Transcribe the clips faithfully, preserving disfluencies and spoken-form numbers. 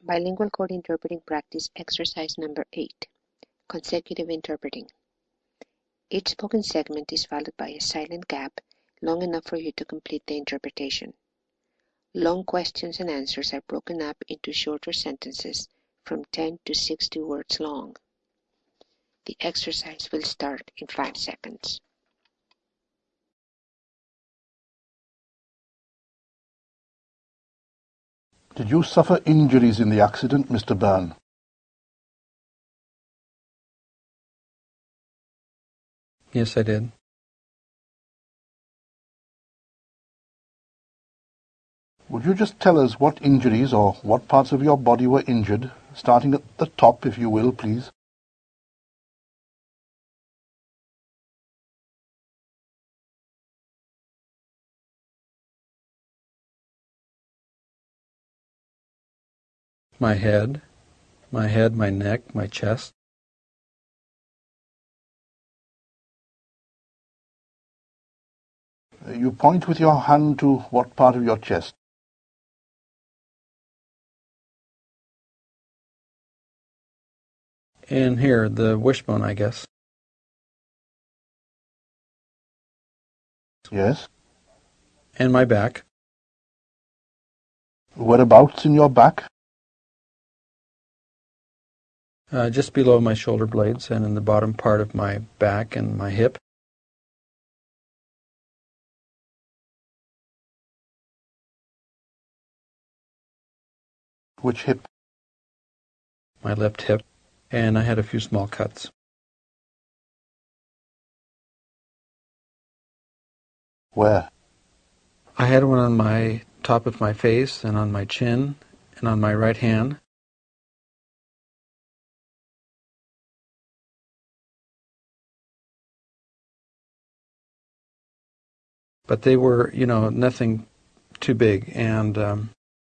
Bilingual Code Interpreting Practice Exercise Number eight. Consecutive Interpreting. Each spoken segment is followed by a silent gap long enough for you to complete the interpretation. Long questions and answers are broken up into shorter sentences from ten to sixty words long. The exercise will start in five seconds. Did you suffer injuries in the accident, Mister Byrne? Yes, I did. Would you just tell us what injuries or what parts of your body were injured, starting at the top, if you will, please? My head, my head, my neck, my chest. You point with your hand to what part of your chest? In here, the wishbone, I guess. Yes. And my back. Whereabouts in your back? Uh, just below my shoulder blades and in the bottom part of my back and my hip. Which hip? My left hip. And I had a few small cuts. Where? I had one on my top of my face and on my chin and on my right hand. But they were, you know, nothing too big. And um,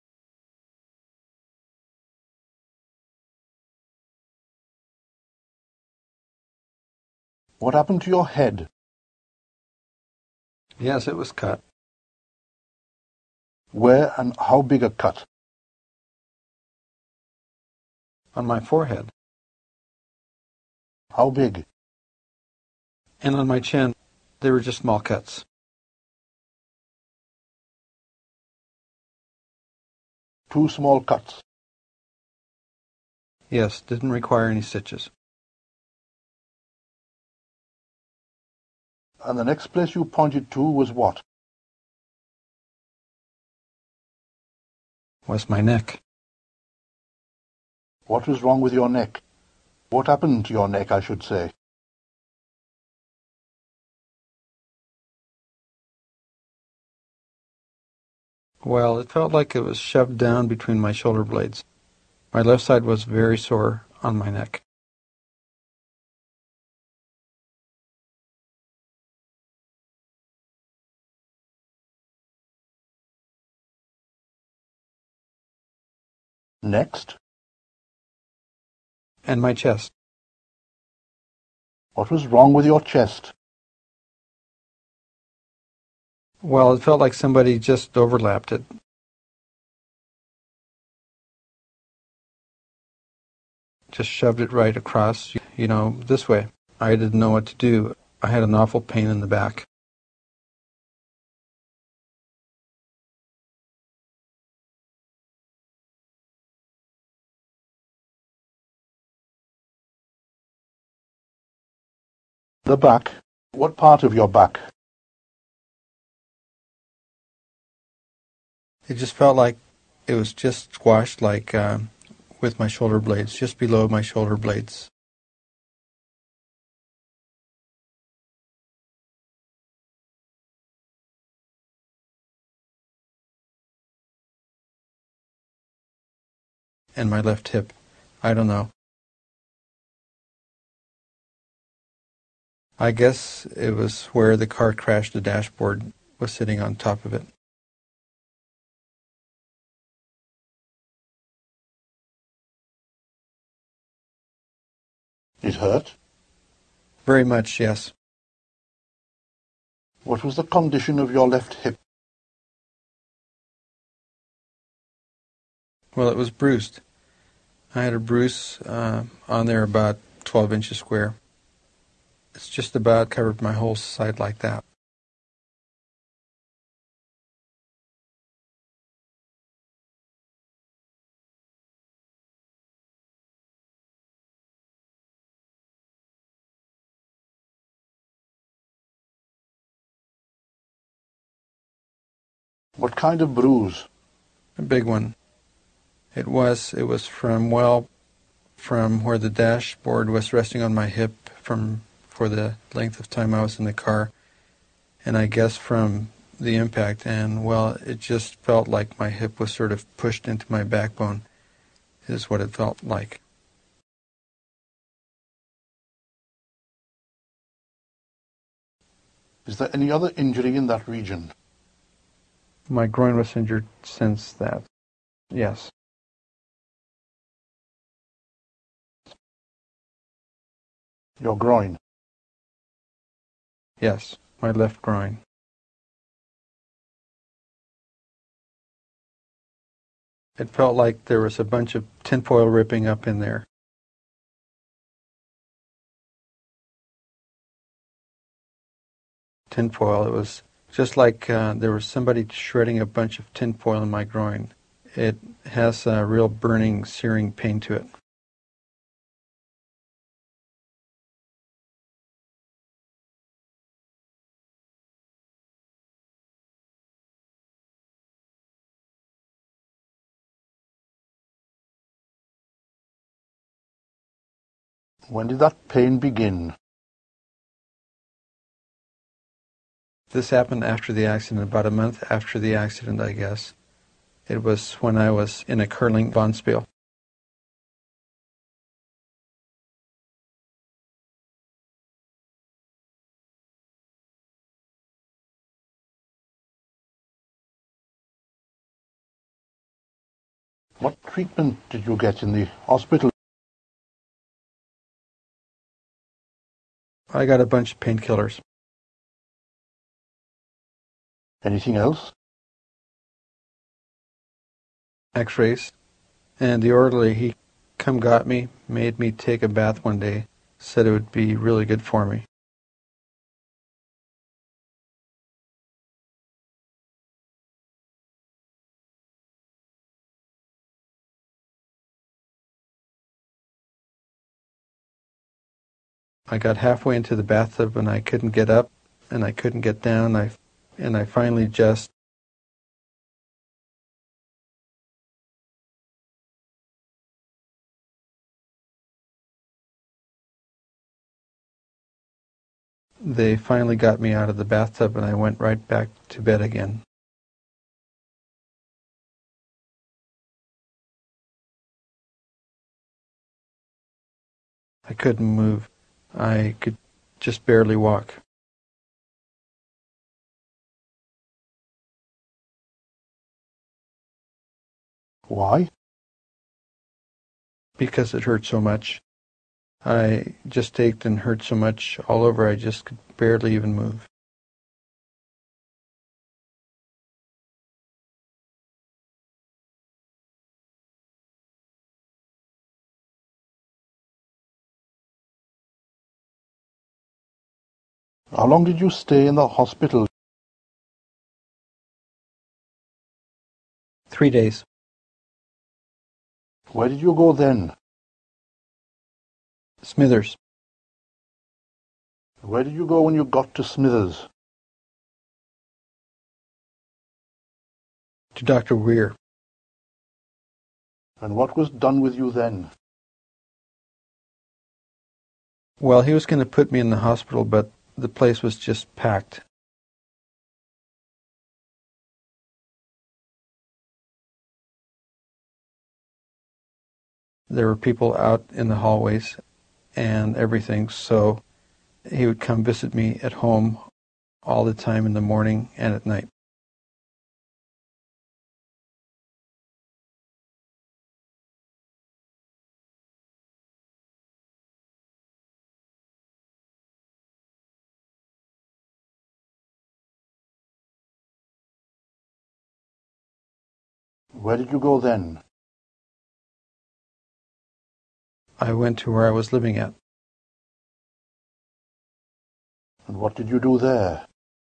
What happened to your head? yes, it was cut. Where and how big a cut? On my forehead. How big? And on my chin, they were just small cuts. Two small cuts. Yes, didn't require any stitches. And the next place you pointed to was what? Was my neck. What was wrong with your neck? What happened to your neck, I should say? Well, it felt like it was shoved down between my shoulder blades. My left side was very sore on my neck. Next? And my chest. What was wrong with your chest? Well, it felt like somebody just overlapped it. Just shoved it right across, you know, this way. I didn't know what to do. I had an awful pain in the back. The back? What part of your back? It just felt like it was just squashed like uh, with my shoulder blades, just below my shoulder blades. And my left hip. I don't know. I guess it was where the car crashed. The dashboard was sitting on top of it. It hurt? Very much, yes. What was the condition of your left hip? Well, it was bruised. I had a bruise uh, on there about twelve inches square. It's just about covered my whole side like that. What kind of bruise? A big one. It was, it was from, well, from where the dashboard was resting on my hip from for the length of time I was in the car, and I guess from the impact, and well, it just felt like my hip was sort of pushed into my backbone, is what it felt like. Is there any other injury in that region? My groin was injured since that, yes. Your groin? Yes, my left groin. It felt like there was a bunch of tinfoil ripping up in there. Tinfoil, it was just like uh, there was somebody shredding a bunch of tinfoil in my groin. It has a real burning, searing pain to it. When did that pain begin? This happened after the accident, about a month after the accident, I guess. It was when I was in a curling bonspiel. What treatment did you get in the hospital? I got a bunch of painkillers. Anything else? X-rays. And the orderly, he come got me, made me take a bath one day, said it would be really good for me. I got halfway into the bathtub and I couldn't get up and I couldn't get down. I, and I finally just They finally got me out of the bathtub and I went right back to bed again. I couldn't move. I could just barely walk. Why? Because it hurt so much. I just ached and hurt so much all over I just could barely even move. How long did you stay in the hospital? Three days. Where did you go then? Smithers. Where did you go when you got to Smithers? To Doctor Weir. And what was done with you then? Well, he was going to put me in the hospital, but the place was just packed. There were people out in the hallways and everything, so he would come visit me at home all the time in the morning and at night. Where did you go then? I went to where I was living at. And what did you do there?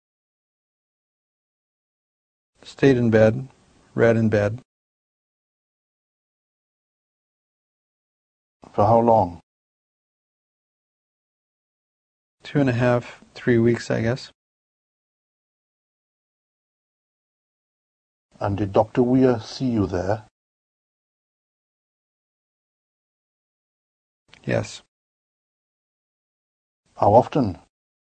Stayed in bed, read in bed. For how long? Two and a half, three weeks, I guess. And did Doctor Weir see you there? Yes. How often?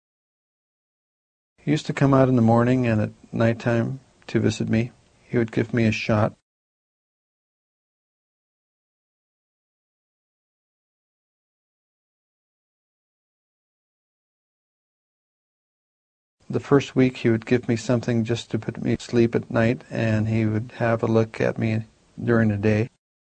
He used to come out in the morning and at night time to visit me. He would give me a shot. The first week he would give me something just to put me to sleep at night, and he would have a look at me during the day.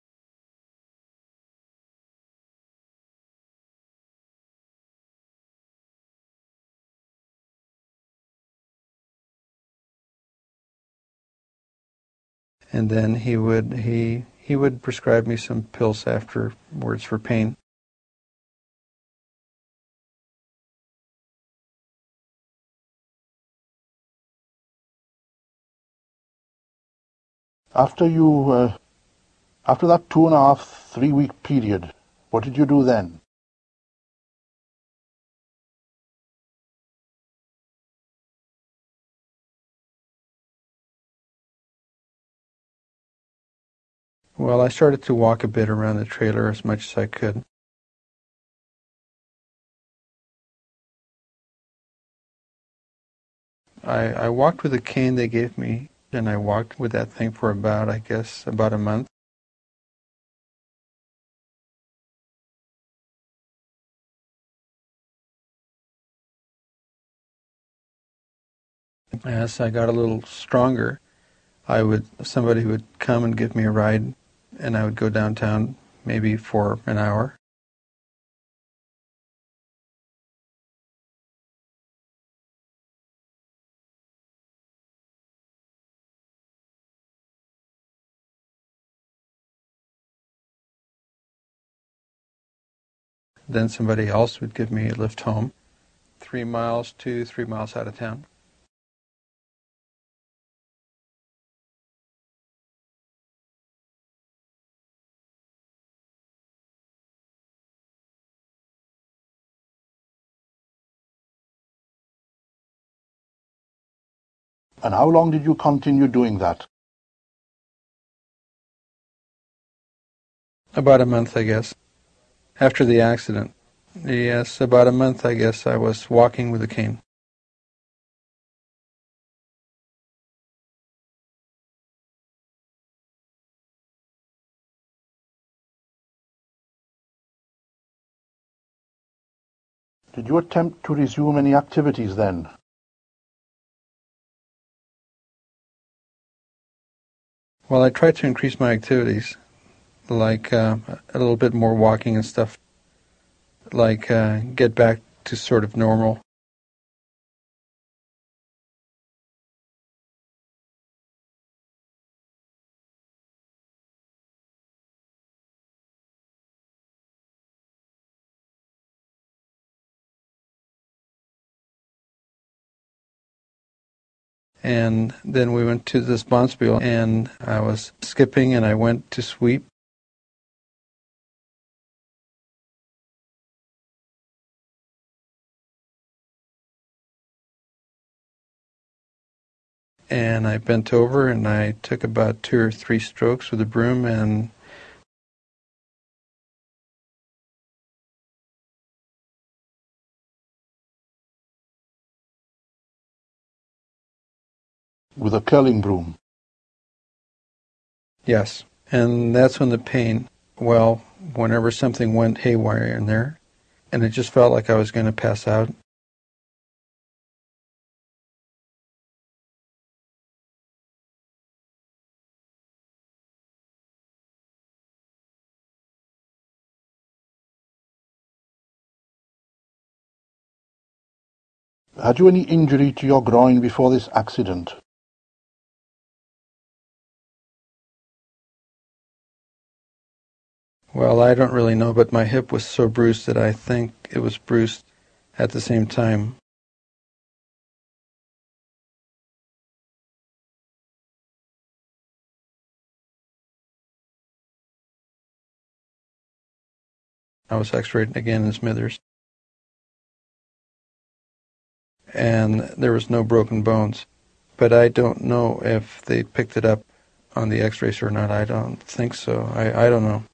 And then he would he he would prescribe me some pills afterwards for pain. After you, uh, after that two and a half, three-week period, what did you do then? Well, I started to walk a bit around the trailer as much as I could. I, I walked with a cane they gave me, and I walked with that thing for about, I guess, about a month. As I got a little stronger, I would somebody would come and give me a ride, and I would go downtown maybe for an hour. Then somebody else would give me a lift home, three miles to three miles out of town. And how long did you continue doing that? About a month, I guess, after the accident. Yes, about a month, I guess, I was walking with a cane. Did you attempt to resume any activities then? Well, I tried to increase my activities, like uh, a little bit more walking and stuff, like uh, get back to sort of normal. And then we went to this bonspiel, and I was skipping, and I went to sweep. And I bent over, and I took about two or three strokes with a broom, and With a curling broom? yes. And that's when the pain, well, whenever something went haywire in there, and it just felt like I was going to pass out. Had you any injury to your groin before this accident? Well, I don't really know, but my hip was so bruised that I think it was bruised at the same time. I was x-rayed again in Smithers. And there was no broken bones. But I don't know if they picked it up on the x-rays or not. I don't think so. I, I don't know.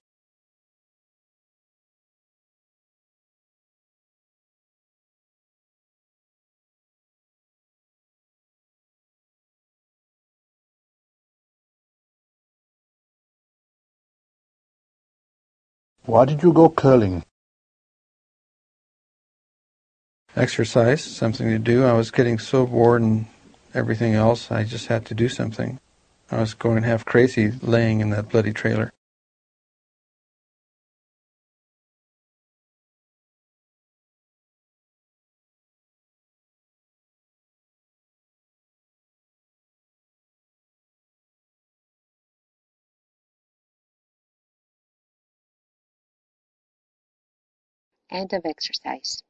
Why did you go curling? Exercise, something to do. I was getting so bored and everything else, I just had to do something. I was going half crazy laying in that bloody trailer. End of exercise.